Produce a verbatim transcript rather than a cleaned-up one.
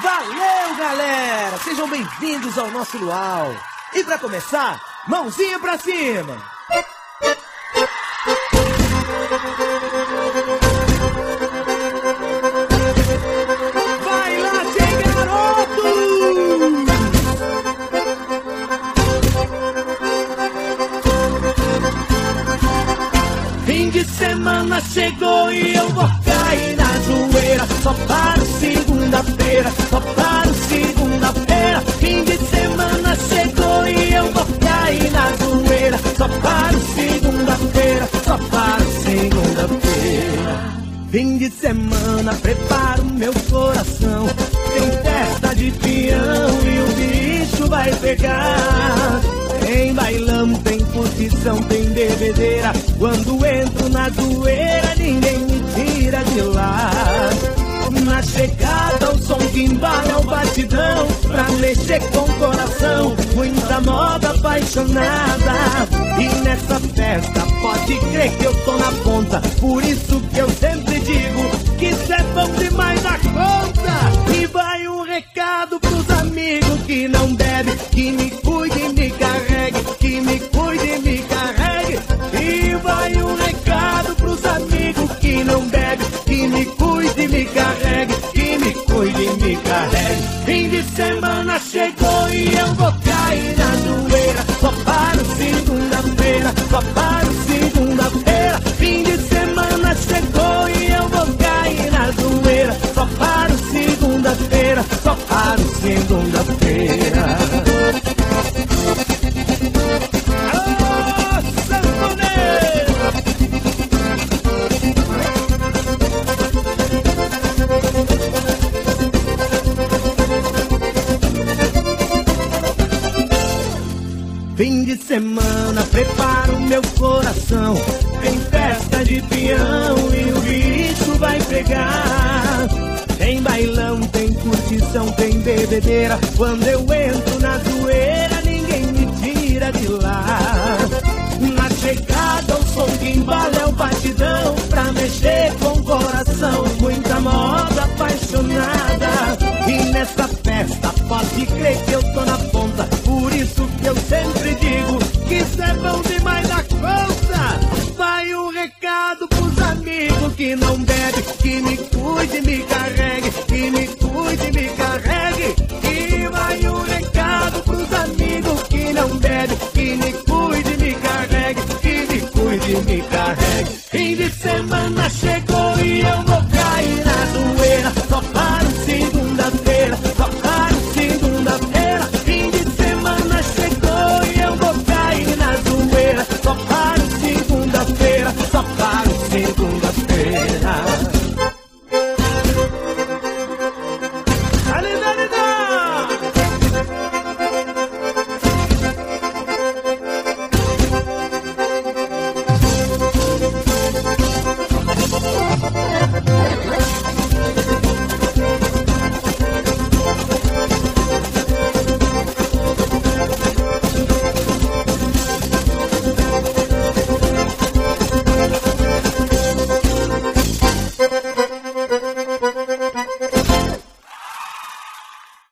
Valeu, galera! Sejam bem-vindos ao nosso Luau. E pra começar, mãozinha pra cima! Vai lá, tchê, garoto! Fim de semana chegou e eu vou cair na zoeira. Só paro segunda-feira, só paro segunda-feira. Fim de semana chegou e eu vou cair na zoeira. Só paro segunda-feira, só paro segunda-feira. Fim de semana, preparo meu coração. Tem festa de peão e o bicho vai pegar. Tem bailão, tem curtição, tem bebedeira. Quando entro na zoeira, ninguém me tira de lá. Na chegada, o som que embala é o batidão. Pra mexer com o coração, muita moda apaixonada. E nessa festa, pode crer que eu tô na ponta. Por isso que eu sempre digo que isso é bom demais da conta. E vai um recado pros amigos que não bebem, que me cuide e me carregue, que me cuide e me carregue. E vai um recado pros amigos que não bebem, que me cuide e me carregue, que me cuide e me carregue. Fim de semana chegou e eu vou cair na zoeira. Só paro segunda-feira, só paro segunda-feira. Fim de semana chegou e eu vou cair na zoeira. Só paro segunda-feira, só paro segunda-feira. Alô, sanfoneiro! Fim de semana, preparo meu coração. Tem festa de peão e o bicho vai pegar. Tem bailão, tem curtição, tem bebedeira. Quando eu entro na zoeira, ninguém me tira de lá. Na chegada, o som que embala é o batidão. Pra mexer com o coração, muita moda apaixonada. E nessa festa, pode crer que eu tô na ponta. Por isso que eu sempre digo que isso é bom demais da conta. Vai um recado pros amigos que não bebem, que me cuide e me carregue, que me cuide e me carregue. E vai um recado pros amigos que não bebem, que me cuide e me carregue, que me cuide e me carregue. Fim de semana cheio